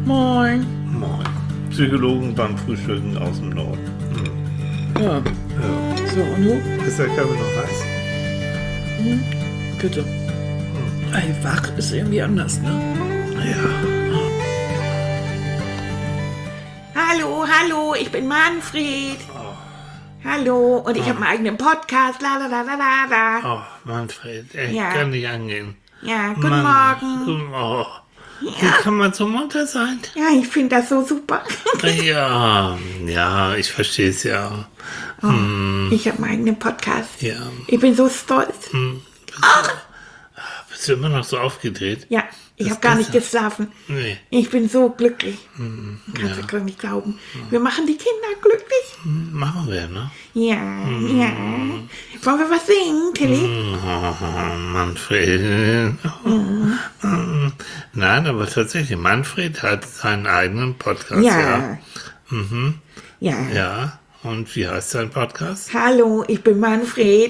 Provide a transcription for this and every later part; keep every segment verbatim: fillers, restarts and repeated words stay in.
Moin. Moin. Psychologen beim Frühstücken aus dem Norden. Hm. Ja. Ja. So, und du? Ist der Körper noch heiß? Hm. Bitte. Hm. Ey, wach ist irgendwie anders, ne? Ja. Hallo, hallo, ich bin Manfred. Oh. Hallo, und ich oh. habe meinen eigenen Podcast. La, la, la, la, la, la. Oh, Manfred, ey, Ja. kann nicht angehen. Ja, guten Mann. Morgen. Oh. Ja. Wie kann man so munter sein? Ja, ich finde das so super. Ja, ja, ich verstehe es ja. Oh, hm. Ich habe meinen eigenen Podcast. Ja. Ich bin so stolz. Hm. Bist, oh. du, bist du immer noch so aufgedreht? Ja, ich habe gar nicht geschlafen. Nee. Ich bin so glücklich. Hm. Kannst Ja. du gar nicht glauben. Wir machen die Kinder glücklich. Hm, machen wir, ne? Ja, hm. ja. Wollen wir was singen, Tilly? Hm. Oh, Manfred. Ja. Nein, aber tatsächlich, Manfred hat seinen eigenen Podcast. Ja. Ja. Mhm. Ja. Ja. Und wie heißt sein Podcast? Hallo, ich bin Manfred.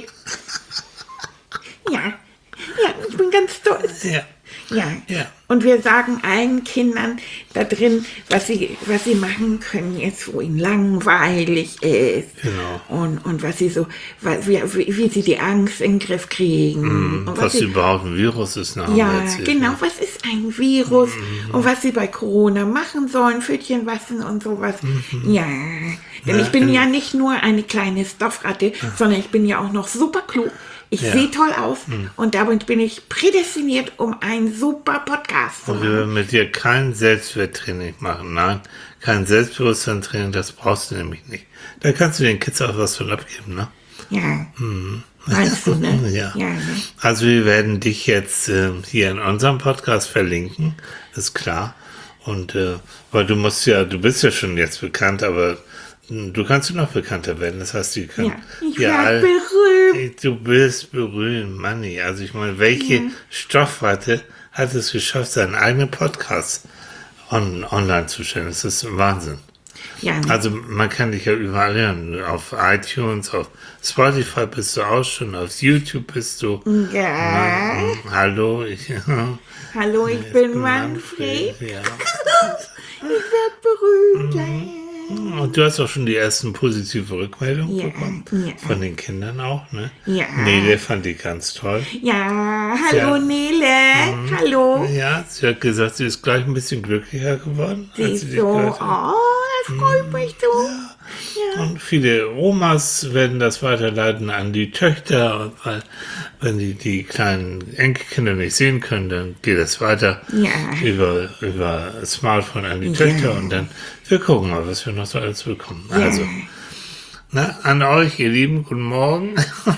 Ja. Ja, ich bin ganz stolz. Ja. Ja. Ja. Und wir sagen allen Kindern da drin, was sie, was sie machen können jetzt, wo ihnen langweilig ist. Genau. Und, und was sie so, was, wie, wie sie die Angst in den Griff kriegen. Mm, und was, was sie, überhaupt ein Virus ist. Nach ja, erzählt, genau, ne? was ist ein Virus mm. und was sie bei Corona machen sollen, Pfötchen waschen und sowas. Mm. Ja, denn ja, ich bin in, ja nicht nur eine kleine Stoffratte, ah. sondern ich bin ja auch noch super klug. Ich ja. sehe toll aus hm. und damit bin ich prädestiniert, um einen super Podcast zu machen. machen. Wir werden mit dir kein Selbstwerttraining machen. Nein, kein Selbstbewusstseinstraining, das brauchst du nämlich nicht. Da kannst du den Kids auch was von abgeben, ne? Ja. Hm. Meinst du, ne? Ja. ja ne? Also wir werden dich jetzt äh, hier in unserem Podcast verlinken, ist klar. Und äh, weil du musst ja, du bist ja schon jetzt bekannt, aber du kannst noch bekannter werden. Das heißt, die können. Ja, ich ja, werde berühmt. Du bist berühmt, Manni. Also ich meine, welche ja. Stoffratte hat es geschafft, seinen eigenen Podcast on, online zu stellen? Das ist Wahnsinn. Ja, ne? Also man kann dich ja überall hören. Auf iTunes, auf Spotify bist du auch schon, auf YouTube bist du. Ja. Man, hallo, ich. Hallo, ich, ich bin, bin Manfred. Manfred. Ja. Ich werde berühmt. Mhm. Und du hast auch schon die ersten positive Rückmeldungen ja, bekommen. Ja. Von den Kindern auch, ne? Ja. Nele fand die ganz toll. Ja, hallo ja. Nele. Mhm. Hallo. Ja, sie hat gesagt, sie ist gleich ein bisschen glücklicher geworden. Sie ist so, oh, das freut mich so. Ja. Ja. Und viele Omas werden das weiterleiten an die Töchter, weil wenn die die kleinen Enkelkinder nicht sehen können, dann geht es weiter ja. über, über Smartphone an die Töchter ja. und dann wir gucken mal, was wir noch so alles bekommen. Ja. Also, na, an euch, ihr Lieben, guten Morgen.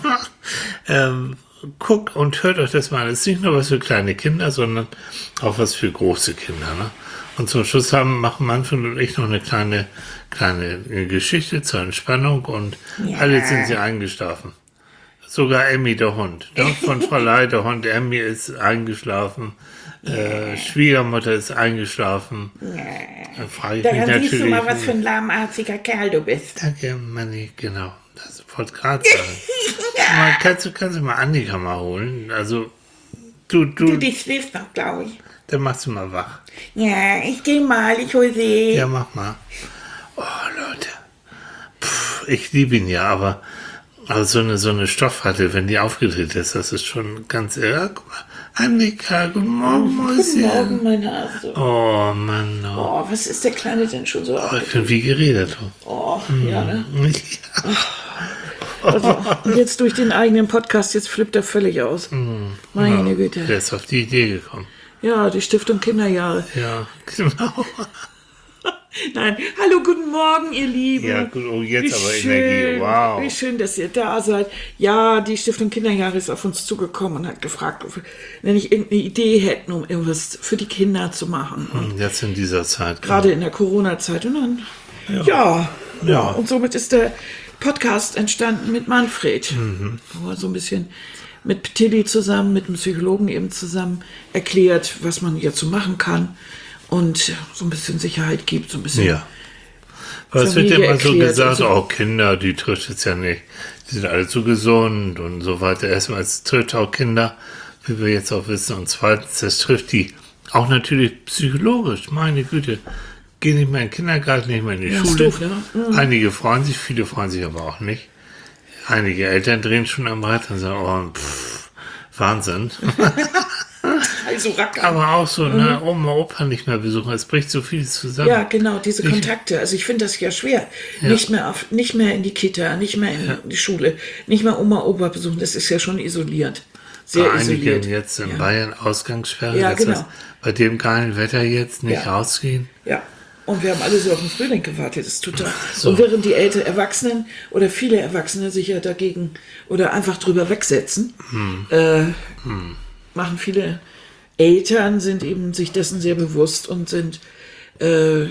ähm, guckt und hört euch das mal an. Es ist nicht nur was für kleine Kinder, sondern auch was für große Kinder. Ne? Und zum Schluss haben, machen Manfred und ich noch eine kleine, kleine Geschichte zur Entspannung und ja. alle sind sie eingeschlafen. Sogar Emmy, der Hund. Ne? Von Frau Ley, der Hund Emmy ist eingeschlafen. Ja. Äh, Schwiegermutter ist eingeschlafen. Ja. Frage ich Daran mich natürlich, siehst du mal, was für ein lahmarziger Kerl du bist. Danke, Manni, genau. Das wollte ich gerade sagen. mal, kannst, du, kannst du mal Annika mal holen? Also, du, du. Du, die schläfst noch, glaube ich. Dann machst du mal wach. Ja, ich geh mal, ich hol sie. Ja, mach mal. Oh, Leute. Puh, ich liebe ihn ja, aber, aber so eine, so eine Stoffratte, wenn die aufgedreht ist, das ist schon ganz, ja, guck mal. Annika, guten Morgen, Mäuschen. Guten Morgen, mein Hase. Oh, Mann. Oh. oh, was ist der Kleine denn schon so? Oh, ich bin wie geredet. Oh, mm. ja, ne? Ja. Also, und jetzt durch den eigenen Podcast, jetzt flippt er völlig aus. Mm. Meine ja, Güte. Der ist auf die Idee gekommen. Ja, die Stiftung Kinderjahre. Ja, genau. Nein, hallo, guten Morgen, ihr Lieben. Ja, gut, oh, jetzt wie aber schön, Energie, wow. Wie schön, dass ihr da seid. Ja, die Stiftung Kinderjahre ist auf uns zugekommen und hat gefragt, ob wir wenn ich irgendeine Idee hätten, um irgendwas für die Kinder zu machen. Und jetzt in dieser Zeit. Gerade genau. in der Corona-Zeit. Und dann, ja. Ja, ja. ja, und somit ist der Podcast entstanden mit Manfred. Mhm. Wo er so ein bisschen mit Tilly zusammen, mit dem Psychologen eben zusammen erklärt, was man jetzt so machen kann. Und so ein bisschen Sicherheit gibt, so ein bisschen. Ja. Aber es wird ja immer so gesagt, so. Oh, Kinder, die trifft es ja nicht. Die sind alle zu gesund und so weiter. Erstmal, es trifft auch Kinder, wie wir jetzt auch wissen. Und zweitens, es trifft die Auch natürlich psychologisch, meine Güte. Geh nicht mehr in den Kindergarten, nicht mehr in die Ja, ist Schule. doof, ne? Mhm. Einige freuen sich, viele freuen sich aber auch nicht. Einige Eltern drehen schon am Rad und sagen, oh, pff, Wahnsinn. Also Racker. Aber auch so, ne, Oma, Opa nicht mehr besuchen, es bricht so vieles zusammen. Ja, genau, diese Ich- Kontakte. Also ich finde das ja schwer. Nicht mehr auf, nicht mehr in die Kita, nicht mehr in die Schule, nicht mehr Oma, Opa besuchen. Das ist ja schon isoliert. Sehr Bei isoliert. einigen jetzt in ja. Bayern Ausgangssperre, Ja, das genau. heißt, bei dem geilen Wetter jetzt nicht Ja. rausgehen. Ja. Und wir haben alle so auf den Frühling gewartet. Das ist total. So. Und während die älteren Erwachsenen oder viele Erwachsene sich ja dagegen oder einfach drüber wegsetzen, Hm. äh, machen viele Eltern, sind eben sich dessen sehr bewusst und sind äh,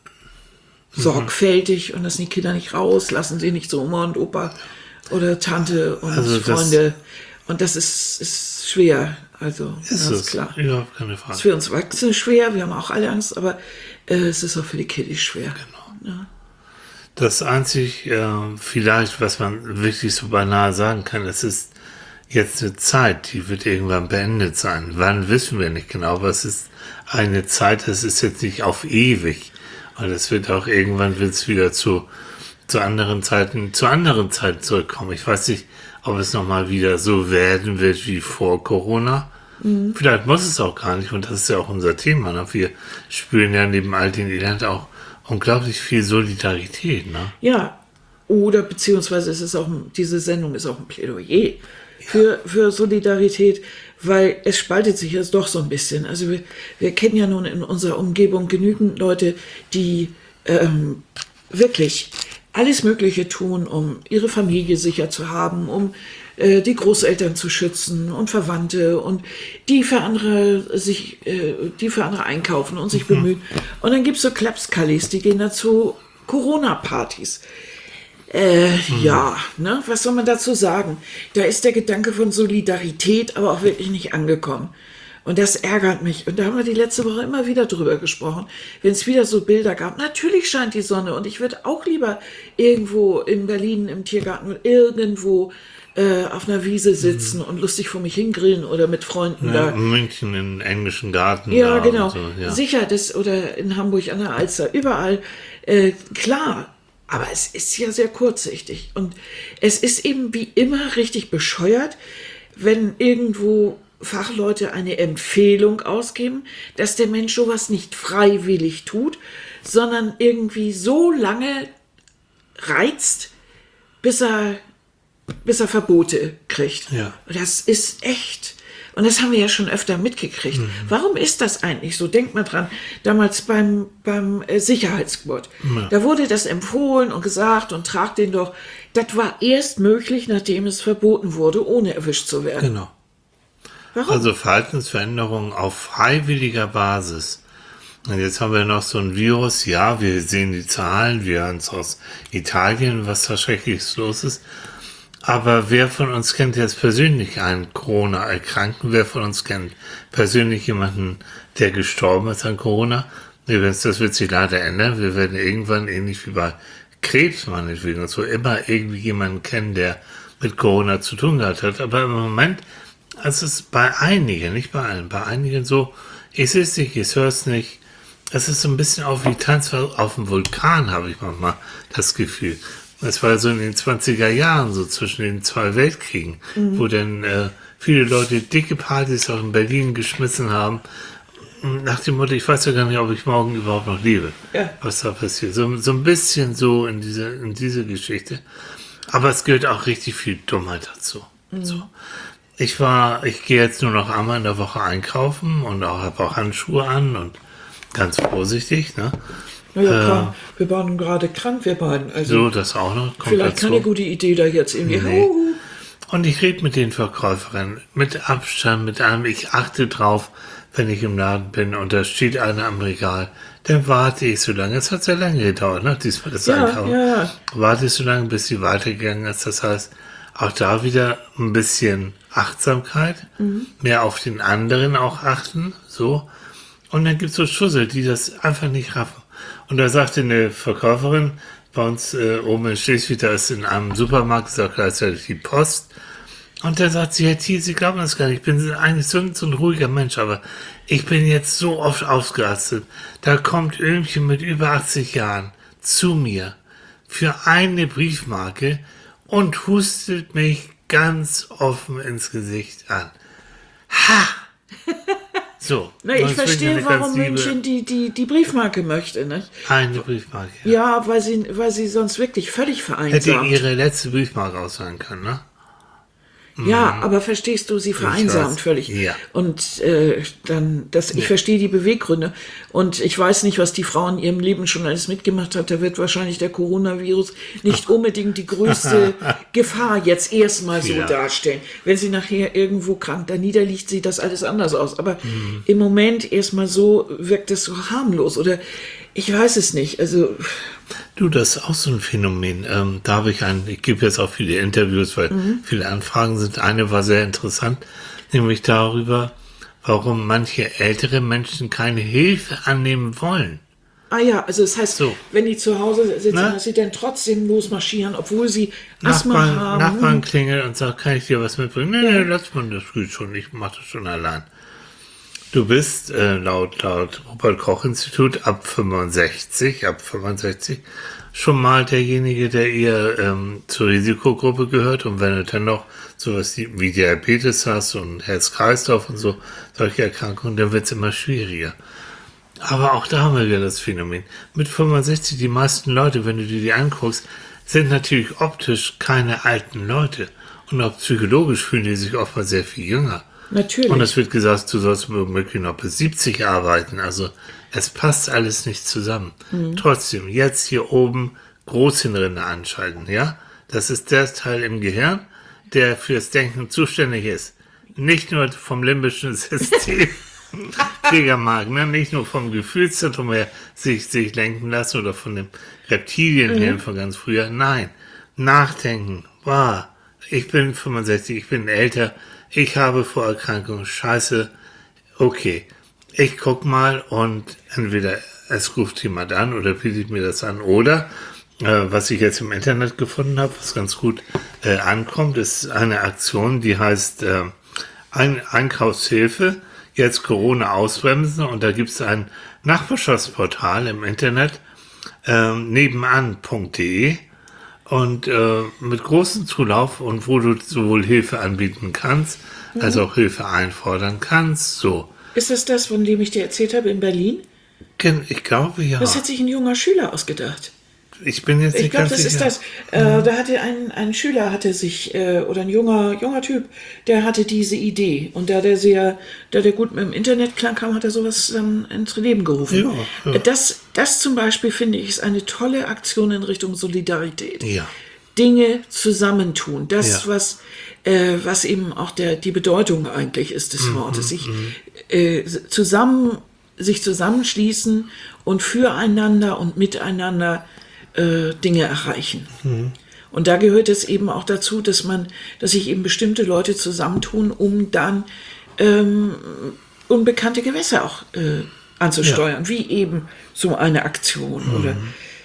sorgfältig und lassen die Kinder nicht raus, lassen sie nicht zu Oma und Opa oder Tante und Also das- Freunde. Und das ist, ist schwer. Also, Ist das es, ist klar. überhaupt keine Es ist Frage. für uns Erwachsene schwer, wir haben auch alle Angst, aber äh, es ist auch für die Kiddies schwer. Genau. Das einzig, äh, vielleicht, was man wirklich so beinahe sagen kann, es ist jetzt eine Zeit, die wird irgendwann beendet sein. Wann, wissen wir nicht genau, aber es ist eine Zeit, das ist jetzt nicht auf ewig. Und es wird auch irgendwann wird es wieder zu, zu anderen Zeiten, zu anderen Zeiten zurückkommen. Ich weiß nicht, ob es nochmal wieder so werden wird wie vor Corona. Vielleicht muss es auch gar nicht, und das ist ja auch unser Thema. Ne? Wir spüren ja neben all den Elend auch unglaublich viel Solidarität. Ne? Ja, oder beziehungsweise ist es auch, ein- diese Sendung ist auch ein Plädoyer für, für Solidarität, weil es spaltet sich jetzt doch so ein bisschen. Also wir, wir kennen ja nun in unserer Umgebung genügend Leute, die ähm, wirklich alles Mögliche tun, um ihre Familie sicher zu haben, um äh, die Großeltern zu schützen und Verwandte und die für andere sich, äh, die für andere einkaufen und sich bemühen. Und dann gibt's so Klapskallis, die gehen dazu Corona-Partys. Äh, ja, ne, was soll man dazu sagen? Da ist der Gedanke von Solidarität aber auch wirklich nicht angekommen. Und das ärgert mich. Und da haben wir die letzte Woche immer wieder drüber gesprochen. Wenn es wieder so Bilder gab, natürlich scheint die Sonne und ich würde auch lieber irgendwo in Berlin im Tiergarten oder irgendwo äh, auf einer Wiese sitzen und lustig vor mich hingrillen oder mit Freunden Ja, da. in München im englischen Garten. Ja, da genau. und So, ja. Sicher, das oder in Hamburg an der Alster, überall. Äh, klar, aber es ist ja sehr kurzsichtig. Und es ist eben wie immer richtig bescheuert, wenn irgendwo Fachleute eine Empfehlung ausgeben, dass der Mensch sowas nicht freiwillig tut, sondern irgendwie so lange reizt, bis er, bis er Verbote kriegt. Ja. Und das ist echt. Und das haben wir ja schon öfter mitgekriegt. Mhm. Warum ist das eigentlich so? Denkt mal dran, damals beim, beim äh, Sicherheitsgurt. Ja. Da wurde das empfohlen und gesagt und tragt den doch. Das war erst möglich, nachdem es verboten wurde, ohne erwischt zu werden. Genau. Warum? Also Verhaltensveränderungen auf freiwilliger Basis. Und jetzt haben wir noch so ein Virus. Ja, wir sehen die Zahlen, wir hören es aus Italien, was da Schreckliches los ist. Aber wer von uns kennt jetzt persönlich einen Corona-Erkrankten? Wer von uns kennt persönlich jemanden, der gestorben ist an Corona? Übrigens, das wird sich leider ändern. Wir werden irgendwann, ähnlich wie bei Krebs meinetwegen und so, immer irgendwie jemanden kennen, der mit Corona zu tun gehabt hat. Aber im Moment, es ist bei einigen, nicht bei allen, bei einigen so, ich sehe es nicht, ich höre es nicht. Es ist so ein bisschen auf wie Tanz auf dem Vulkan, habe ich manchmal das Gefühl. Das war so in den zwanziger Jahren, so zwischen den zwei Weltkriegen, Mhm. wo dann äh, viele Leute dicke Partys auch in Berlin geschmissen haben. Nach dem Motto, ich weiß ja gar nicht, ob ich morgen überhaupt noch lebe, Ja. was da passiert. So, so ein bisschen so in diese, in diese Geschichte. Aber es gehört auch richtig viel Dummheit dazu. Mhm. So. Ich war, ich gehe jetzt nur noch einmal in der Woche einkaufen und auch habe auch Handschuhe an und ganz vorsichtig, ne? Ja, ja, Äh, klar. Wir waren gerade krank, wir beiden. Also So, das auch noch. Kommt vielleicht dazu. keine gute Idee, da jetzt irgendwie. Nee. Huhu. Und ich rede mit den Verkäuferinnen, mit Abstand, mit allem. Ich achte drauf, wenn ich im Laden bin und da steht einer am Regal, dann warte ich so lange. Es hat sehr lange gedauert, ne? Diesmal das Ja, Einkaufen. ja, ja. Warte ich so lange, bis sie weitergegangen ist. Das heißt, auch da wieder ein bisschen Achtsamkeit, Mhm. mehr auf den anderen auch achten, so. Und dann gibt's so Schussel, die das einfach nicht raffen. Und da sagte eine Verkäuferin, bei uns äh, oben in Schleswig, da ist in einem Supermarkt, ist auch gleichzeitig die Post. Und dann sagt sie, Herr Thiel, Sie glauben das gar nicht, ich bin eigentlich so, so ein ruhiger Mensch, aber ich bin jetzt so oft ausgerastet. Da kommt irgendjemand mit über achtzig Jahren zu mir für eine Briefmarke und hustet mich ganz offen ins Gesicht an. Ha! So. Na, ich das wird verstehe, eine warum ganz liebe- München die, die, die Briefmarke möchte, ne? Eine Briefmarke. Ja. Ja, weil sie, weil sie sonst wirklich völlig Hätte vereinsamt. ihre letzte Briefmarke aussagen können, ne? Ja, aber verstehst du, sie vereinsamt weiß. völlig. Ja. Und äh, dann, das, ich verstehe die Beweggründe. Und ich weiß nicht, was die Frau in ihrem Leben schon alles mitgemacht hat. Da wird wahrscheinlich der Coronavirus nicht unbedingt die größte Gefahr jetzt erstmal so Ja. darstellen. Wenn sie nachher irgendwo krank da niederliegt, sieht das alles anders aus. Aber im Moment erstmal so wirkt es so harmlos. Oder ich weiß es nicht. Also Du, das ist auch so ein Phänomen. Ähm, da habe ich ein, ich gebe jetzt auch viele Interviews, weil viele Anfragen sind. Eine war sehr interessant, nämlich darüber, warum manche ältere Menschen keine Hilfe annehmen wollen. Ah ja, also das heißt, So. wenn die zu Hause sitzen, Ne? dass sie dann trotzdem losmarschieren, obwohl sie Asthma Nachbarn, haben. Nachbarn klingelt und sagt, kann ich dir was mitbringen? Nee, nee, lass mal, das geht schon, ich mache das schon allein. Du bist äh, laut, laut Robert-Koch-Institut ab fünfundsechzig, ab fünfundsechzig schon mal derjenige, der eher ähm, zur Risikogruppe gehört. Und wenn du dann noch sowas wie wie Diabetes hast und Herz-Kreislauf und so, solche Erkrankungen, dann wird es immer schwieriger. Aber auch da haben wir wieder das Phänomen. Mit fünfundsechzig, die meisten Leute, wenn du dir die anguckst, sind natürlich optisch keine alten Leute. Und auch psychologisch fühlen die sich oftmals sehr viel jünger. Natürlich. Und es wird gesagt, du sollst womöglich noch bis siebzig arbeiten. Also es passt alles nicht zusammen. Trotzdem, jetzt hier oben Großhirnrinde anschalten, ja? Das ist der Teil im Gehirn, der fürs Denken zuständig ist. Nicht nur vom limbischen System, Kriegermark, ne? Nicht nur vom Gefühlszentrum her sich, sich lenken lassen oder von dem Reptilienhirn von ganz früher. Nein, nachdenken. Wow, ich bin fünfundsechzig, ich bin älter, ich habe Vorerkrankungen, scheiße, okay. Ich guck mal und entweder es ruft jemand an oder bietet mir das an oder äh, was ich jetzt im Internet gefunden habe, was ganz gut äh, ankommt, ist eine Aktion, die heißt äh, ein Einkaufshilfe, jetzt Corona ausbremsen, und da gibt es ein Nachbarschaftsportal im Internet, äh, nebenan punkt de, und äh, mit großem Zulauf, und wo du sowohl Hilfe anbieten kannst, als auch Hilfe einfordern kannst, so. Ist das das, von dem ich dir erzählt habe in Berlin? Ken- Ich glaube, ja. Das hat sich ein junger Schüler ausgedacht. Ich bin jetzt Ich nicht glaube, ganz das ist sicher. das. Äh, da hatte ein, ein Schüler hatte sich, äh, oder ein junger, junger Typ, der hatte diese Idee. Und da der sehr, da der gut mit dem Internet klarkam, hat er sowas dann ins Leben gerufen. Ja, ja. Das, das zum Beispiel finde ich ist eine tolle Aktion in Richtung Solidarität. Ja. Dinge zusammentun. Das, Ja. was, äh, was eben auch der, die Bedeutung eigentlich ist des Wortes. Sich äh, zusammen, sich zusammenschließen und füreinander und miteinander äh, Dinge erreichen. Und da gehört es eben auch dazu, dass man, dass sich eben bestimmte Leute zusammentun, um dann ähm, unbekannte Gewässer auch äh, anzusteuern, wie eben so eine Aktion oder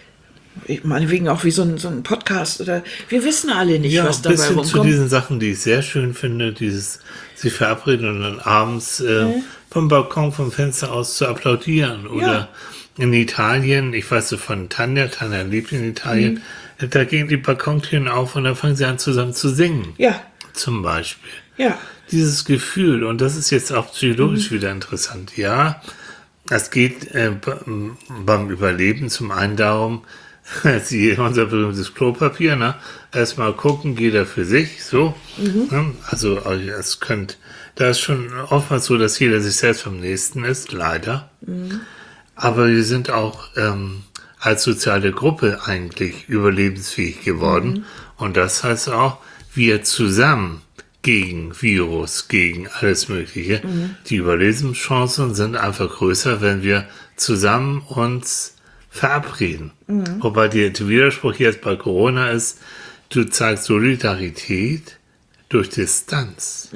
ich meine, wegen auch wie so ein, so ein Podcast oder wir wissen alle nicht, Ja, was bis dabei hin zu rumkommt. diesen Sachen, die ich sehr schön finde, dieses sich verabreden und dann abends äh, vom Balkon, vom Fenster aus zu applaudieren. Oder in Italien, ich weiß so von Tanja, Tanja lebt in Italien, da gehen die Balkontüren auf und dann fangen sie an zusammen zu singen. Ja, Zum Beispiel. ja, Dieses Gefühl, und das ist jetzt auch psychologisch wieder interessant, ja, es geht äh, b- beim Überleben zum einen darum, sie, unser berühmtes Klopapier, ne? Erstmal gucken, jeder für sich, so. Ne? Also, äh, es könnt, da ist schon oftmals so, dass jeder sich selbst am nächsten ist, leider. Aber wir sind auch ähm, als soziale Gruppe eigentlich überlebensfähig geworden. Und das heißt auch, wir zusammen gegen Virus, gegen alles Mögliche. Die Überlebenschancen sind einfach größer, wenn wir zusammen uns verabreden. Wobei der Widerspruch jetzt bei Corona ist, du zeigst Solidarität durch Distanz.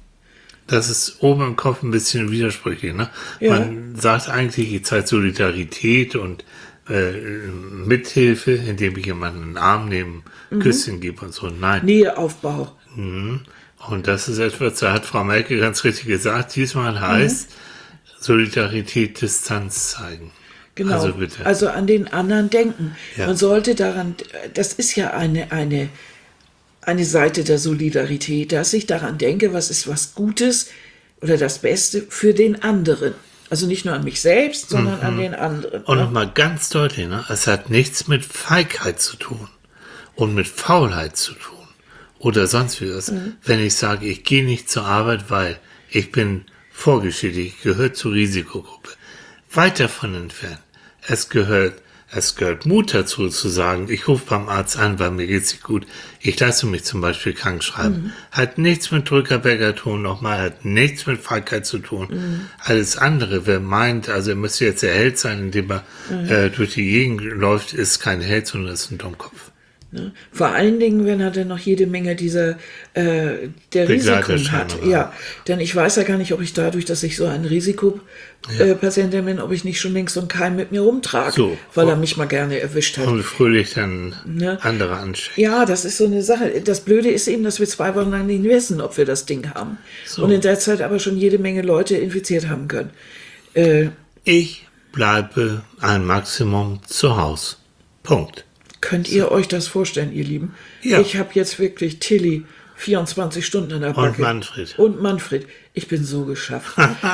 Das ist oben im Kopf ein bisschen widersprüchlich. Ne? Ja. Man sagt eigentlich, ich zeige Solidarität und äh, Mithilfe, indem ich jemanden einen Arm nehme, ein Küsschen gebe und so. Nein. Näheaufbau. Mhm. Und das ist etwas, da hat Frau Merkel ganz richtig gesagt, diesmal heißt mhm. Solidarität, Distanz zeigen. Genau, also, bitte. also an den anderen denken. Ja. Man sollte daran, das ist ja eine, eine, eine Seite der Solidarität, dass ich daran denke, was ist was Gutes oder das Beste für den anderen. Also nicht nur an mich selbst, sondern mhm. an den anderen. Und ne? nochmal ganz deutlich, ne? Es hat nichts mit Feigheit zu tun und mit Faulheit zu tun oder sonst wie was. Mhm. Wenn ich sage, ich gehe nicht zur Arbeit, weil ich bin vorgeschädigt, ich gehöre zur Risikogruppe. Weit davon entfernt. Es gehört, es gehört Mut dazu, zu sagen, ich rufe beim Arzt an, weil mir geht's nicht gut. Ich lasse mich zum Beispiel krank schreiben. Mhm. Hat nichts mit Drückerbäckerton nochmal, hat nichts mit Feigheit zu tun. Mhm. Alles andere, wer meint, also er müsste jetzt der Held sein, indem er mhm. äh, durch die Gegend läuft, ist kein Held, sondern ist ein Dummkopf. Ne? Vor allen Dingen, wenn er dann noch jede Menge dieser äh, der Risiken hat. Ja, denn ich weiß ja gar nicht, ob ich dadurch, dass ich so ein Risikopatient ja. äh, bin, ob ich nicht schon längst so einen Keim mit mir rumtrage, so, weil er mich mal gerne erwischt hat. Und fröhlich dann ne? andere ansteckt. Ja, das ist so eine Sache. Das Blöde ist eben, dass wir zwei Wochen lang nicht wissen, ob wir das Ding haben. So. Und in der Zeit aber schon jede Menge Leute infiziert haben können. Äh, ich bleibe ein Maximum zu Hause. Punkt. Könnt ihr so. euch das vorstellen, ihr Lieben? Ja. Ich habe jetzt wirklich Tilly vierundzwanzig Stunden in der Backe. Und Manfred. Und Manfred. Ich bin so geschafft.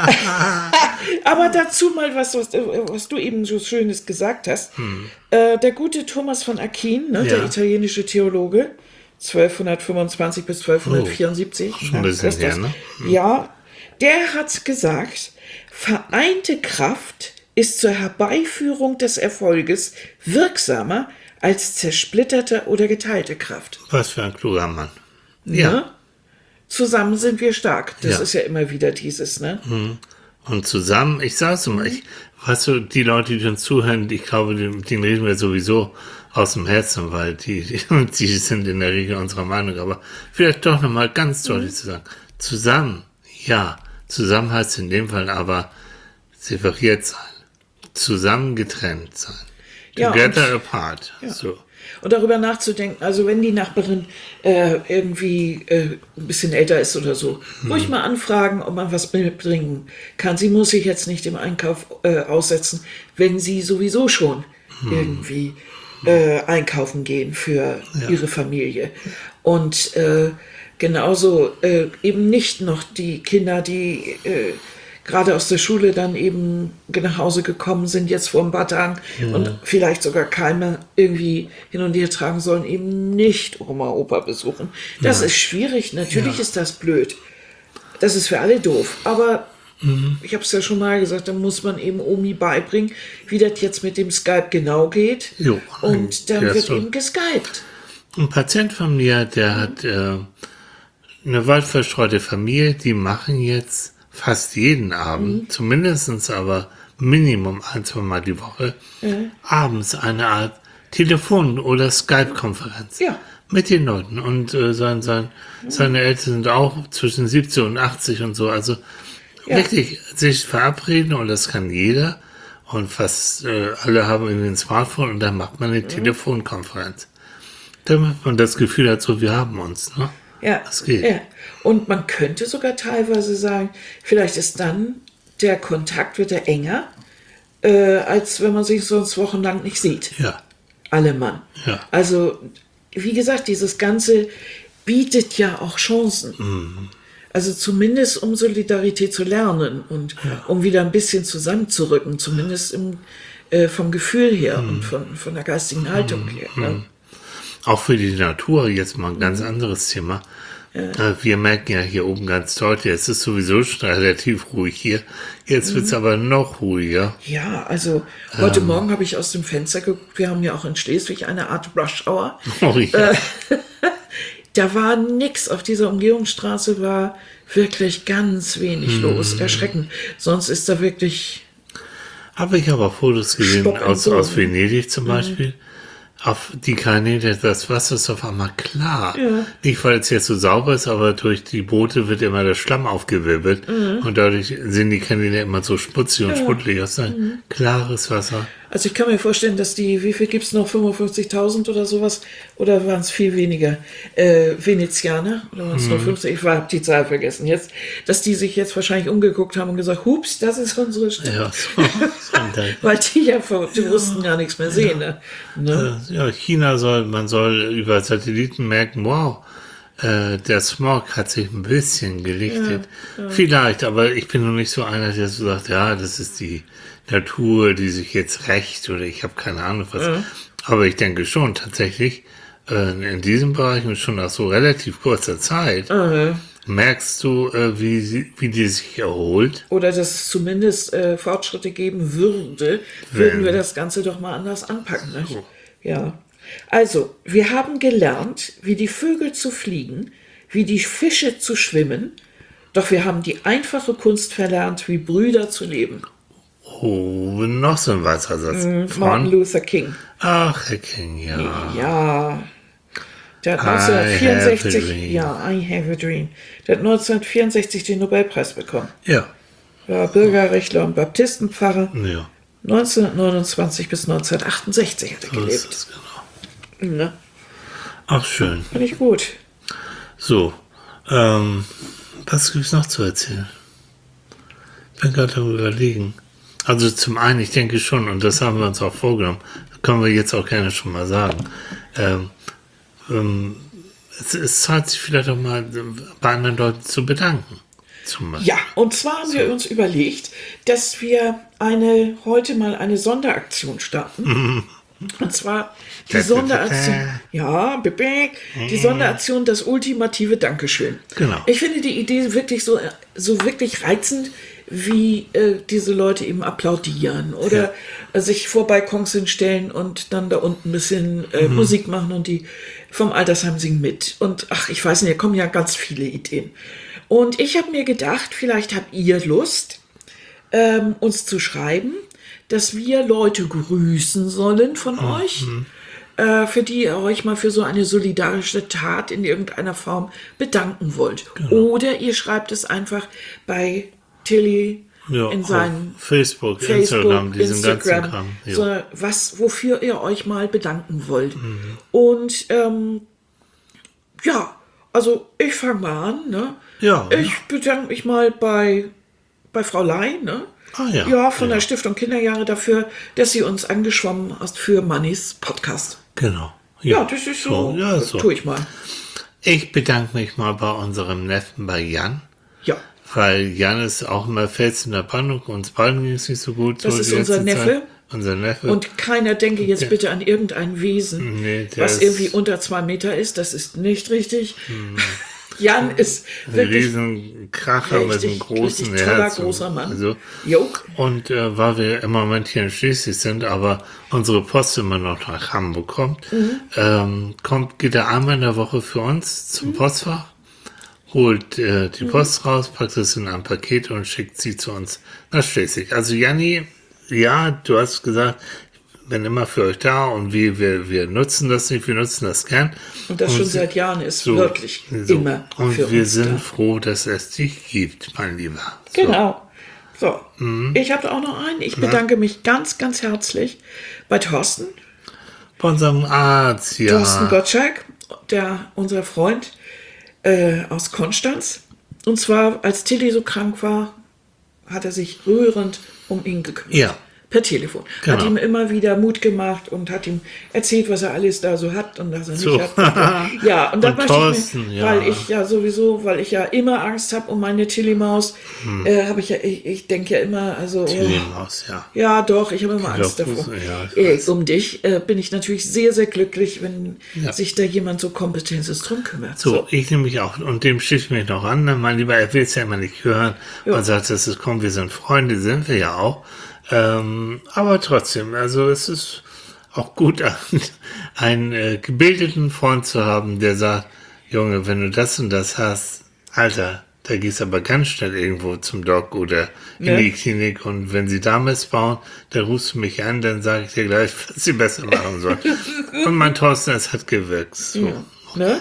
Aber dazu mal was, was, was du eben so Schönes gesagt hast. Hm. Äh, der gute Thomas von Aquin, ne, ja. der italienische Theologe, zwölfhundertfünfundzwanzig bis zwölfhundertvierundsiebzig. Oh, schon ein bisschen das, das, her, ne? Hm. Ja, der hat gesagt, vereinte Kraft ist zur Herbeiführung des Erfolges wirksamer als zersplitterte oder geteilte Kraft. Was für ein kluger Mann. Ja. Ne? Zusammen sind wir stark. Das ja. ist ja immer wieder dieses, ne? Und zusammen, ich sag's mal, ich, weißt du, die Leute, die uns zuhören, ich glaube, denen, denen reden wir sowieso aus dem Herzen, weil die, die, die sind in der Regel unserer Meinung. Aber vielleicht doch nochmal ganz deutlich mhm. zu sagen, zusammen, ja, zusammen heißt in dem Fall aber separiert sein, zusammen getrennt sein. Together ja, apart. Ja. So. Und darüber nachzudenken, also wenn die Nachbarin äh, irgendwie äh, ein bisschen älter ist oder so, hm. ruhig mal anfragen, ob man was mitbringen kann. Sie muss sich jetzt nicht im Einkauf äh, aussetzen, wenn sie sowieso schon hm. irgendwie äh, einkaufen gehen für ja. ihre Familie. Und äh, genauso äh, eben nicht noch die Kinder, die äh, gerade aus der Schule dann eben nach Hause gekommen sind, jetzt vor ein paar Tagen ja. und vielleicht sogar Keime irgendwie hin und her tragen sollen, eben nicht Oma, Opa besuchen. Das ja. ist schwierig, natürlich ja. ist das blöd. Das ist für alle doof, aber mhm. ich habe es ja schon mal gesagt, da muss man eben Omi beibringen, wie das jetzt mit dem Skype genau geht. Jo. Und dann ja, wird so. eben geskypt. Ein Patient von mir, der mhm. hat äh, eine weit verstreute Familie, die machen jetzt fast jeden Abend, mhm. zumindest aber Minimum ein, zwei Mal die Woche, mhm. abends eine Art Telefon- oder Skype-Konferenz ja. mit den Leuten. Und äh, sein, sein, mhm. seine Eltern sind auch zwischen siebzig und achtzig und so. Also ja. wirklich sich verabreden und das kann jeder. Und fast äh, alle haben irgendwie ein Smartphone und dann macht man eine mhm. Telefonkonferenz. Damit man das Gefühl hat, so wir haben uns, ne? Ja, das geht. Ja. Und man könnte sogar teilweise sagen, vielleicht ist dann der Kontakt wieder enger, äh, als wenn man sich sonst wochenlang nicht sieht. Ja. Alle Mann. Ja. Also, wie gesagt, dieses Ganze bietet ja auch Chancen. Mhm. Also zumindest um Solidarität zu lernen und ja. um wieder ein bisschen zusammenzurücken, zumindest im, äh, vom Gefühl her mhm. und von, von der geistigen Haltung mhm. her. Ne? Auch für die Natur jetzt mal ein ganz anderes Thema. Ja. Wir merken ja hier oben ganz deutlich, es ist sowieso schon relativ ruhig hier. Jetzt wird es mhm. aber noch ruhiger. Ja, also heute ähm. Morgen habe ich aus dem Fenster geguckt. Wir haben ja auch in Schleswig eine Art Rush Hour. Oh, ja. äh, da war nix. Auf dieser Umgehungsstraße war wirklich ganz wenig mhm. los. Erschreckend. Sonst ist da wirklich... Habe ich aber Fotos gesehen aus, aus Venedig zum Beispiel. Mhm. Auf die Kanäle, das Wasser ist auf einmal klar. Ja. Nicht, weil es jetzt so sauber ist, aber durch die Boote wird immer der Schlamm aufgewirbelt. Mhm. Und dadurch sind die Kanäle immer so schmutzig und ja. schmuddelig. Das ist ein mhm. klares Wasser. Also ich kann mir vorstellen, dass die, wie viel gibt es noch, fünfundfünfzigtausend oder sowas? Oder waren es viel weniger? Äh, Venezianer? Oder waren es nur fünfzig? Ich habe die Zahl vergessen jetzt. Dass die sich jetzt wahrscheinlich umgeguckt haben und gesagt, hups, das ist unsere Stadt. Ja, so, so Weil die ja vor Touristen gar nichts mehr sehen. Ne? Ne? Äh, ja, China soll, man soll über Satelliten merken, wow, äh, der Smog hat sich ein bisschen gelichtet. Ja, ja. Vielleicht, aber ich bin noch nicht so einer, der so sagt, ja, das ist die Natur, die sich jetzt rächt oder ich habe keine Ahnung was. Ja. Aber ich denke schon tatsächlich, äh, in diesem Bereich und schon nach so relativ kurzer Zeit, Aha. merkst du, äh, wie, sie, wie die sich erholt. Oder dass es zumindest äh, Fortschritte geben würde, würden Wenn. wir das Ganze doch mal anders anpacken. Ne? Ja. Also, wir haben gelernt, wie die Vögel zu fliegen, wie die Fische zu schwimmen, doch wir haben die einfache Kunst verlernt, wie Brüder zu leben. Oh, noch so ein weißer Satz. Martin Von? Luther King. Ach, Herr King, ja. Ja. Der hat I have a neunzehnhundertvierundsechzig, dream. ja, I have a dream. Der hat neunzehnhundertvierundsechzig den Nobelpreis bekommen. Ja, War Bürgerrechtler und Baptistenpfarrer. ja. neunzehnhundertneunundzwanzig bis neunzehnhundertachtundsechzig hat er So ist gelebt. es, genau. Ne? Ach, schön. Finde ich gut. So, ähm, was gibt's noch zu erzählen? Ich bin gerade am Überlegen. Also zum einen, ich denke schon, und das haben wir uns auch vorgenommen, können wir jetzt auch gerne schon mal sagen, ähm, ähm, es, es zahlt sich vielleicht auch mal bei anderen Leuten zu bedanken. Zum Beispiel. Ja, und zwar haben wir uns überlegt, dass wir eine heute mal eine Sonderaktion starten. Und zwar die Sonderaktion, ja, bibi, die Sonderaktion, das ultimative Dankeschön. Genau. Ich finde die Idee wirklich so, so wirklich reizend, wie äh, diese Leute eben applaudieren oder Ja. äh, sich vor Balkons hinstellen und dann da unten ein bisschen äh, Musik machen und die vom Altersheim singen mit. Und ach, ich weiß nicht, da kommen ja ganz viele Ideen. Und ich habe mir gedacht, vielleicht habt ihr Lust, ähm, uns zu schreiben, dass wir Leute grüßen sollen von euch, äh, für die ihr euch mal für so eine solidarische Tat in irgendeiner Form bedanken wollt. Oder ihr schreibt es einfach bei Tilly Ja, in auf seinen Facebook, Facebook, Instagram, diesen Instagram, ganzen Kram. Ja. so, was, wofür ihr euch mal bedanken wollt. Und ähm, ja, also ich fange mal an. Ne? Ja, Ich bedanke mich mal bei, bei Frau Lai, ne? Ah, ja. Ja, von Ja. der Stiftung Kinderjahre dafür, dass sie uns angeschwommen hat für Mannys Podcast. Genau. Ja, das ist so. ja, das so. tue ich mal. Ich bedanke mich mal bei unserem Neffen, bei Jan. Ja, Weil Jan ist auch immer Fels in der Brandung, uns beiden ging es nicht so gut. Das so ist die unser letzte Neffe. Zeit. Unser Neffe. und keiner denke jetzt bitte an irgendein Wesen, Nee, der was ist- irgendwie unter zwei Meter ist. Das ist nicht richtig. Jan ist ein wirklich riesen Kracher mit einem richtig, großen richtig toller, Herz. und- großer Mann. Also, Jo. und äh, weil wir im Moment hier in Schleswig sind, aber unsere Post immer noch nach Hamburg kommt, Mhm. ähm, kommt, geht er einmal in der Woche für uns zum Mhm. Postfach, holt äh, die Post raus, packt es in ein Paket und schickt sie zu uns nach Schleswig. Also Janni, ja, du hast gesagt, ich bin immer für euch da und wir, wir, wir nutzen das nicht, wir nutzen das gern. Und das schon sie- seit Jahren ist so, wirklich so. immer Und für wir uns sind da. froh, dass es dich gibt, mein Lieber. So. Genau. So, Mhm. ich habe auch noch einen. Ich bedanke mich ganz, ganz herzlich bei Thorsten. Bei unserem Arzt, ja. Thorsten Gottschalk, der, unser Freund äh, aus Konstanz. Und zwar, als Tilly so krank war, hat er sich rührend um ihn gekümmert. Ja. Per Telefon. Hat Genau. ihm immer wieder Mut gemacht und hat ihm erzählt, was er alles da so hat und was er nicht So. hat. Ja, und da Und möchte ich Thorsten, mir, ja. weil ich ja sowieso, weil ich ja immer Angst habe um meine Tilly-Maus, äh, habe ich ja, ich, ich denke ja immer, also. oh, Tilly-Maus, ja. ja, doch, ich habe immer Die Angst doch davor. Fuß- ja, ich äh, weiß. um dich äh, bin ich natürlich sehr, sehr glücklich, wenn Ja. sich da jemand so Kompetentes drum kümmert. So, ich nehme mich auch, und dem schließe ich mich noch an, ne, mein Lieber, er will es ja immer nicht hören. Ja. Man sagt, das ist, komm, wir sind Freunde, sind wir ja auch. Ähm, aber trotzdem, also es ist auch gut, einen, einen äh, gebildeten Freund zu haben, der sagt, Junge, wenn du das und das hast, Alter, da gehst du aber ganz schnell irgendwo zum Doc oder in Ja. die Klinik und wenn sie da missbauen, dann rufst du mich an, dann sage ich dir gleich, was sie besser machen sollen. Und mein Thorsten, es hat gewirkt. So. Ja. Ne?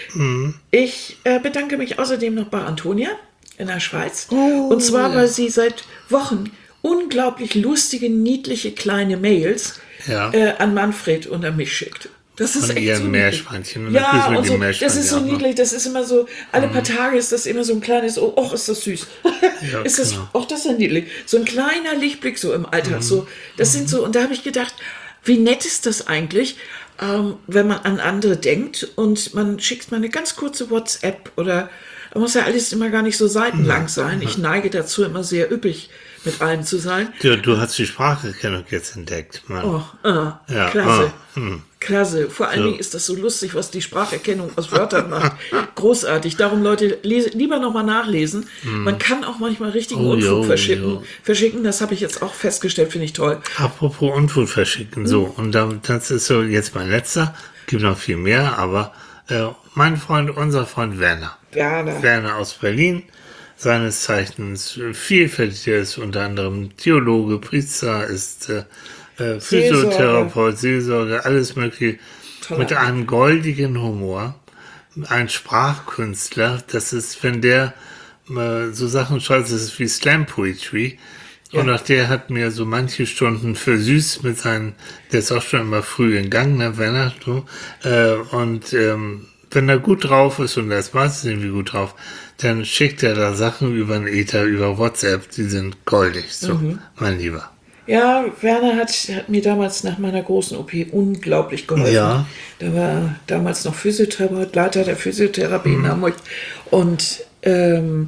Ich äh, bedanke mich außerdem noch bei Antonia in der Schweiz. Und zwar, weil sie seit Wochen unglaublich lustige, niedliche kleine Mails Ja. äh, an Manfred und an mich schickt. Das ist Von echt ihren so niedlich. Meerschweinchen. Und dann Ja, küssen wir und die so, das Meerschweinchen ist so auch noch. niedlich, das ist immer so, alle paar Tage ist das immer so ein kleines, oh, och, ist das süß. Ja, ist das, genau. och, das ist ja niedlich. So ein kleiner Lichtblick so im Alltag. So, das sind so, und da habe ich gedacht, wie nett ist das eigentlich, ähm, wenn man an andere denkt und man schickt mal eine ganz kurze WhatsApp oder, da muss ja alles immer gar nicht so seitenlang sein. Ich neige dazu, immer sehr üppig mit allem zu sein. Du, du hast die Spracherkennung jetzt entdeckt, Mann. Oh, ah, Ja, klasse. ah, hm. Klasse. Vor allen So. Dingen ist das so lustig, was die Spracherkennung aus Wörtern macht. Großartig. Darum, Leute, lese, lieber nochmal nachlesen. Man kann auch manchmal richtigen Oh, Unfug jo, verschicken. jo. Verschicken, das habe ich jetzt auch festgestellt, finde ich toll. Apropos Unfug verschicken, so, und dann, das ist so jetzt mein letzter, gibt noch viel mehr, aber äh, mein Freund, unser Freund Werner. Werner. Werner aus Berlin, seines Zeichens vielfältig, er ist unter anderem Theologe, Priester, ist äh, äh, Physiotherapeut, Seelsorger, alles mögliche, Toller mit einem goldigen Humor, ein Sprachkünstler, das ist, wenn der äh, so Sachen schreibt, das ist wie Slam Poetry. Und auch der hat mir so manche Stunden versüßt mit seinen, der ist auch schon immer früh in Gang, ne, Werner, du. Äh, und ähm, wenn er gut drauf ist, und er ist meistens irgendwie gut drauf, dann schickt er da Sachen über den Ether, über WhatsApp, die sind goldig, so, mein Lieber. Ja, Werner hat, hat mir damals nach meiner großen O P unglaublich geholfen. Ja. Der war damals noch Physiotherapeut, Leiter der Physiotherapie in Hamburg und ähm,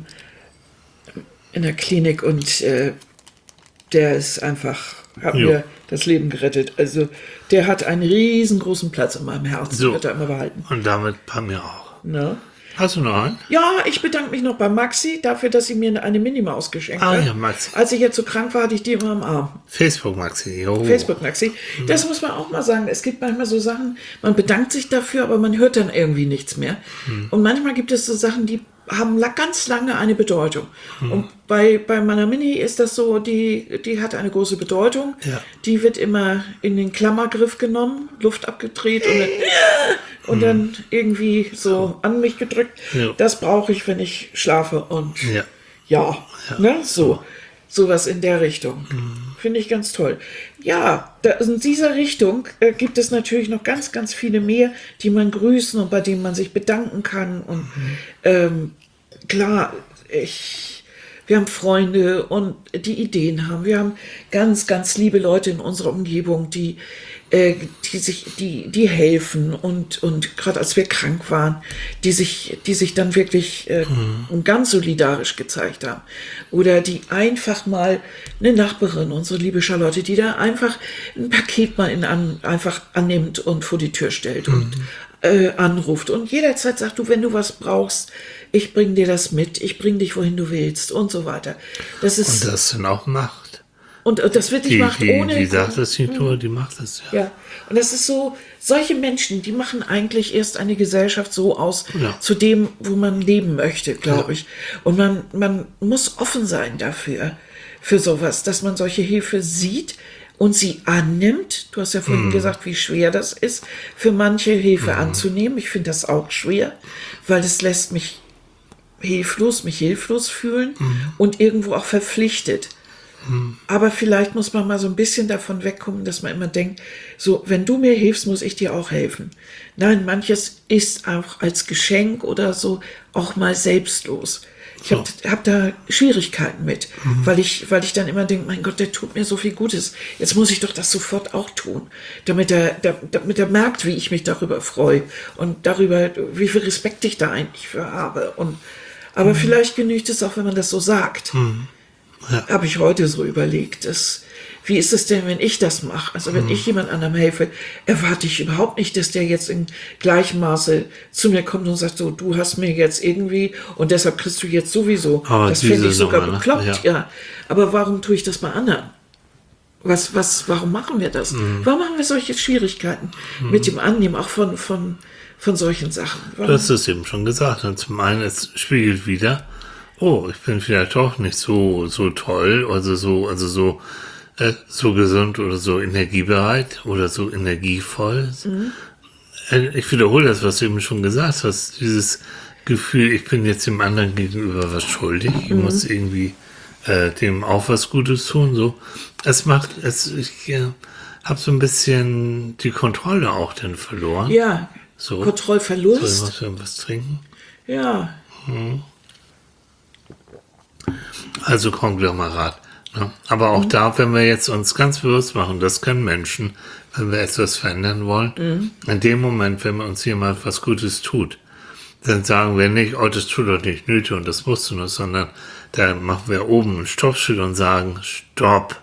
in der Klinik und äh, der ist einfach, hat Jo. mir das Leben gerettet. Also der hat einen riesengroßen Platz in meinem Herzen, So. wird er immer behalten. Und damit bei mir auch. Ne? Hast du noch einen? Ja, ich bedanke mich noch bei Maxi dafür, dass sie mir eine Minimaus geschenkt Ah hat. ja, Maxi. Als ich jetzt so krank war, hatte ich die immer am Arm. Facebook, Maxi, jo. Facebook Maxi. Das muss man auch mal sagen. Es gibt manchmal so Sachen, man bedankt sich dafür, aber man hört dann irgendwie nichts mehr. Und manchmal gibt es so Sachen, die haben la- ganz lange eine Bedeutung. Und bei, bei meiner Mini ist das so, die, die hat eine große Bedeutung. Ja. Die wird immer in den Klammergriff genommen, Luft abgedreht und dann, und dann irgendwie so an mich gedrückt. Ja. Das brauche ich, wenn ich schlafe. Und Ja. ja, ne, so. Sowas in der Richtung. Finde ich ganz toll. Ja, da, in dieser Richtung äh, gibt es natürlich noch ganz, ganz viele mehr, die man grüßen und bei denen man sich bedanken kann. Und ähm, klar, ich, wir haben Freunde und die Ideen haben. Wir haben ganz, ganz liebe Leute in unserer Umgebung, die, äh, die sich, die, die helfen und, und gerade als wir krank waren, die sich, die sich dann wirklich äh, ganz solidarisch gezeigt haben. Oder die einfach mal eine Nachbarin, unsere liebe Charlotte, die da einfach ein Paket mal in an, einfach annimmt und vor die Tür stellt und äh, anruft und jederzeit sagt, du, wenn du was brauchst, ich bring dir das mit, ich bring dich, wohin du willst und so weiter. Das ist, Und das dann auch macht. und, und das wirklich Die, macht die, ohne... die sagt das nicht nur, die macht das, ja. Ja, und das ist so, solche Menschen, die machen eigentlich erst eine Gesellschaft so aus, Ja. zu dem, wo man leben möchte, glaube Ja. ich. Und man, man muss offen sein dafür, für sowas, dass man solche Hilfe sieht und sie annimmt. Du hast ja vorhin gesagt, wie schwer das ist, für manche Hilfe anzunehmen. Ich finde das auch schwer, weil es lässt mich hilflos, mich hilflos fühlen und irgendwo auch verpflichtet. Aber vielleicht muss man mal so ein bisschen davon wegkommen, dass man immer denkt, so, wenn du mir hilfst, muss ich dir auch helfen. Nein, manches ist auch als Geschenk oder so auch mal selbstlos. Ich habe hab da Schwierigkeiten mit, weil ich, weil ich dann immer denke, mein Gott, der tut mir so viel Gutes. Jetzt muss ich doch das sofort auch tun, damit er, da- damit er merkt, wie ich mich darüber freue und darüber, wie viel Respekt ich da eigentlich für habe. Und, aber vielleicht genügt es auch, wenn man das so sagt. Ja. Habe ich heute so überlegt. Das, wie ist es denn, wenn ich das mache? Also wenn ich jemand anderem helfe, erwarte ich überhaupt nicht, dass der jetzt in gleichem Maße zu mir kommt und sagt, so, du hast mir jetzt irgendwie und deshalb kriegst du jetzt sowieso. Aber das diese finde ich sogar Nummer, ne? bekloppt, Ja. ja. Aber warum tue ich das bei anderen? Was, was, warum machen wir das? Warum haben wir solche Schwierigkeiten mit dem Annehmen, auch von, von, von solchen Sachen? Warum? Du hast es eben schon gesagt. Und zum einen, es spiegelt wieder, oh, ich bin vielleicht doch nicht so, so toll, also so, also so, äh, so gesund oder so energiebereit oder so energievoll. Äh, ich wiederhole das, was du eben schon gesagt hast. Dieses Gefühl, ich bin jetzt dem anderen gegenüber was schuldig. Ich muss irgendwie äh, dem auch was Gutes tun. So, es macht, es, ich äh, habe so ein bisschen die Kontrolle auch dann verloren. Ja, so. Kontrollverlust. Soll ich was, was trinken? Ja. Hm. Also Konglomerat. Ne? Aber auch mhm. da, wenn wir jetzt uns ganz bewusst machen, das können Menschen, wenn wir etwas verändern wollen, mhm. in dem Moment, wenn uns jemand was Gutes tut, dann sagen wir nicht, oh, das tut doch nicht nötig und das musst du nur, sondern da machen wir oben ein Stoppschild und sagen, stopp.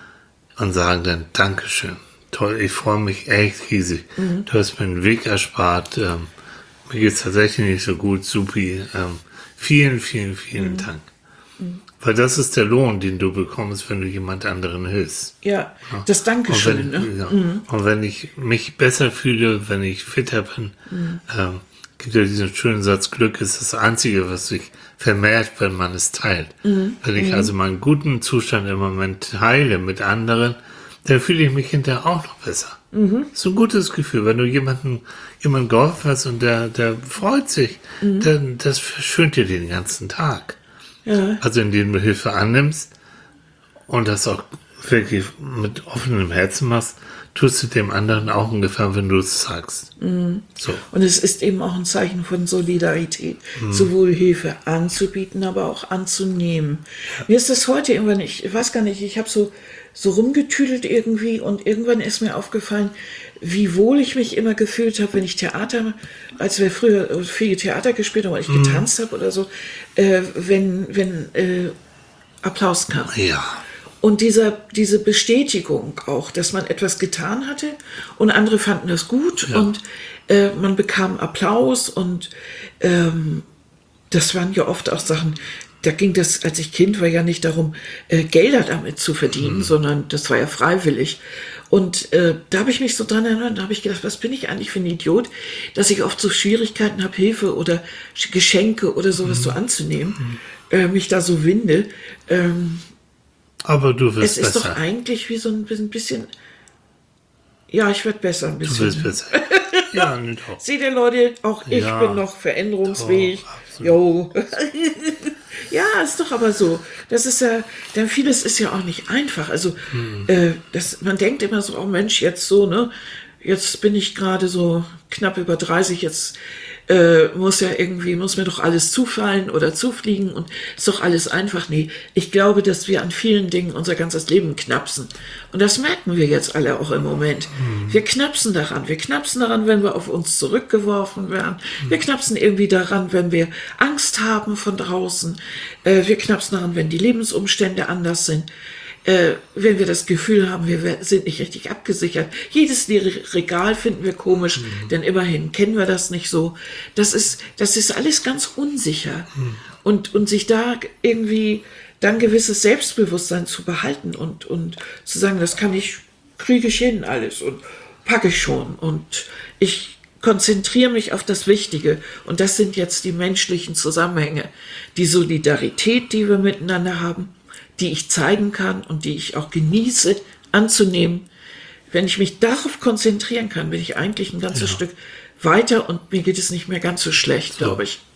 Und sagen dann, Dankeschön. Toll, ich freue mich echt riesig. Mhm. Du hast mir einen Weg erspart. Ähm, mir geht es tatsächlich nicht so gut, supi. Ähm, vielen, vielen, vielen mhm. Dank. Mhm. Weil das ist der Lohn, den du bekommst, wenn du jemand anderen hilfst. Ja, ja. Das Dankeschön. Und wenn, ne? ja. mhm. Und wenn ich mich besser fühle, wenn ich fitter bin, mhm. ähm, gibt ja diesen schönen Satz, Glück ist das Einzige, was sich vermehrt, wenn man es teilt. Mhm. Wenn ich mhm. also meinen guten Zustand im Moment teile mit anderen, dann fühle ich mich hinterher auch noch besser. Mhm. Das ist ein gutes Gefühl, wenn du jemanden, jemanden geholfen hast und der, der freut sich, mhm. dann das verschönt dir den ganzen Tag. Ja. Also indem du Hilfe annimmst und das auch wirklich mit offenem Herzen machst, tust du dem anderen auch einen Gefallen, wenn du es sagst. Mhm. So. Und es ist eben auch ein Zeichen von Solidarität, mhm. sowohl Hilfe anzubieten, aber auch anzunehmen. Ja. Mir ist das heute irgendwann, ich weiß gar nicht, ich habe so, so rumgetüdelt irgendwie und irgendwann ist mir aufgefallen, wie wohl ich mich immer gefühlt habe, wenn ich Theater, als wir früher viel Theater gespielt haben, oder ich mhm. getanzt habe oder so, äh, wenn, wenn äh, Applaus kam. Ja. Und dieser, diese Bestätigung auch, dass man etwas getan hatte und andere fanden das gut ja. und äh, man bekam Applaus und ähm, das waren ja oft auch Sachen, da ging das, als ich Kind war, ja nicht darum, äh, Gelder damit zu verdienen, mhm. sondern das war ja freiwillig. Und äh, da habe ich mich so dran erinnert, da habe ich gedacht, was bin ich eigentlich für ein Idiot, dass ich oft so Schwierigkeiten habe, Hilfe oder Geschenke oder sowas mhm. so anzunehmen, mhm. äh, mich da so winde. Ähm, Aber du wirst besser. Es ist besser. doch eigentlich wie so ein bisschen, ja, ich werde besser ein bisschen. Du wirst besser. Ja, nicht auch. Seht ihr, Leute, auch ich ja, bin noch veränderungsfähig. Jo. Ja, ist doch aber so. Das ist ja, denn vieles ist ja auch nicht einfach. Also, hm. äh, das, man denkt immer so, oh Mensch, jetzt so, ne, jetzt bin ich gerade so knapp über dreißig, jetzt äh, muss ja irgendwie, muss mir doch alles zufallen oder zufliegen und ist doch alles einfach. Nee, ich glaube, dass wir an vielen Dingen unser ganzes Leben knapsen. Und das merken wir jetzt alle auch im Moment. Mhm. Wir knapsen daran. Wir knapsen daran, wenn wir auf uns zurückgeworfen werden. Mhm. Wir knapsen irgendwie daran, wenn wir Angst haben von draußen. Äh, wir knapsen daran, wenn die Lebensumstände anders sind. Äh, wenn wir das Gefühl haben, wir sind nicht richtig abgesichert. Jedes Regal finden wir komisch, mhm. denn immerhin kennen wir das nicht so. Das ist, das ist alles ganz unsicher. Mhm. Und, und sich da irgendwie dann gewisses Selbstbewusstsein zu behalten und, und zu sagen, das kann ich, kriege ich hin alles und packe ich schon. Und ich konzentriere mich auf das Wichtige. Und das sind jetzt die menschlichen Zusammenhänge, die Solidarität, die wir miteinander haben, die ich zeigen kann und die ich auch genieße anzunehmen. Wenn ich mich darauf konzentrieren kann, bin ich eigentlich ein ganzes ja. Stück weiter und mir geht es nicht mehr ganz so schlecht, so. glaube ich.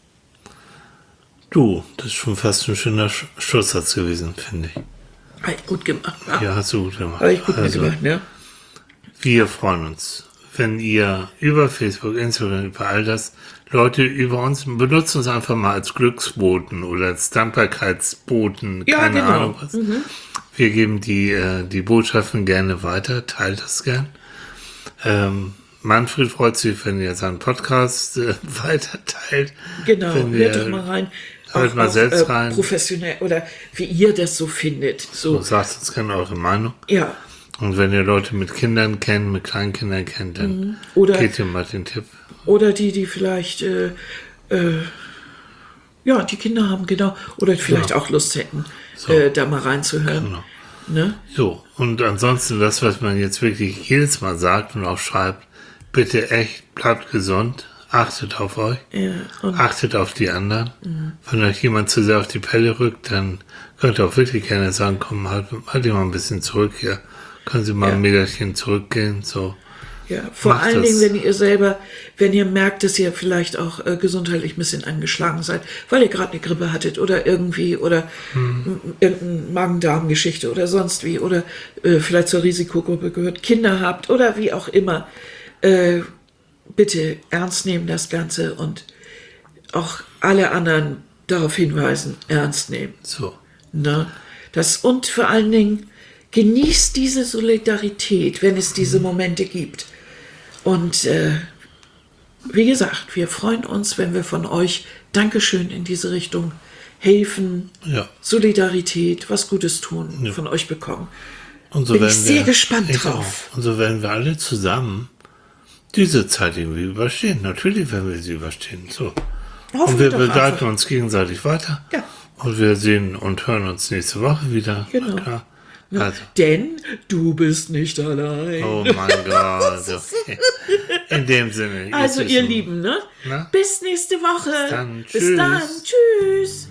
Du, das ist schon fast ein schöner Schlusssatz gewesen, finde ich. Habe ich gut gemacht. Ja, ja hast du gut gemacht. Habe ich gut also, gemacht, ja. Wir freuen uns, wenn ihr über Facebook, Instagram, über all das Leute über uns, benutzt uns einfach mal als Glücksboten oder als Dankbarkeitsboten, ja, keine genau. Ahnung was. Mhm. Wir geben die, äh, die Botschaften gerne weiter, teilt das gern. Ähm, Manfred freut sich, wenn ihr seinen Podcast äh, weiter teilt. Genau, hört doch mal rein. Hört auch, mal selbst äh, rein. Professionell oder wie ihr das so findet. So, so sagt uns gerne eure Meinung. Ja. Und wenn ihr Leute mit Kindern kennt, mit Kleinkindern kennt, dann mhm. oder, gebt ihr mal den Tipp. Oder die, die vielleicht, äh, äh, ja, die Kinder haben, genau, oder vielleicht ja. auch Lust hätten, so. äh, da mal reinzuhören. Genau. Ne? So, und ansonsten das, was man jetzt wirklich jedes Mal sagt und auch schreibt, bitte echt, bleibt gesund, achtet auf euch, ja, achtet auf die anderen. Mhm. Wenn euch jemand zu sehr auf die Pelle rückt, dann könnt ihr auch wirklich gerne sagen, komm, halt, halt ihr mal ein bisschen zurück hier. Können Sie mal ja. ein Meterchen zurückgehen, so. Ja, vor Macht allen das. Dingen, wenn ihr selber, wenn ihr merkt, dass ihr vielleicht auch äh, gesundheitlich ein bisschen angeschlagen seid, weil ihr gerade eine Grippe hattet oder irgendwie oder hm. irgendeine Magen-Darm-Geschichte oder sonst wie oder äh, vielleicht zur Risikogruppe gehört, Kinder habt oder wie auch immer, äh, bitte ernst nehmen das Ganze und auch alle anderen darauf hinweisen, ernst nehmen. So. Ne? Das, und vor allen Dingen genießt diese Solidarität, wenn es diese Momente gibt. Und äh, wie gesagt, wir freuen uns, wenn wir von euch Dankeschön in diese Richtung helfen, Ja. Solidarität, was Gutes tun, Ja. von euch bekommen. Und so Bin werden ich sehr wir, gespannt ich drauf. auch. Und so werden wir alle zusammen diese Zeit irgendwie überstehen. Natürlich werden wir sie überstehen. So. Hoffen Und wir doch begleiten einfach. uns gegenseitig weiter. Ja. Und wir sehen und hören uns nächste Woche wieder. Genau. Na klar. Ne? Also. Denn du bist nicht allein. Oh mein Gott. Okay. In dem Sinne. Also jetzt ihr wissen- Lieben, ne? Na? Bis nächste Woche. dann. Bis Tschüss. dann. Tschüss.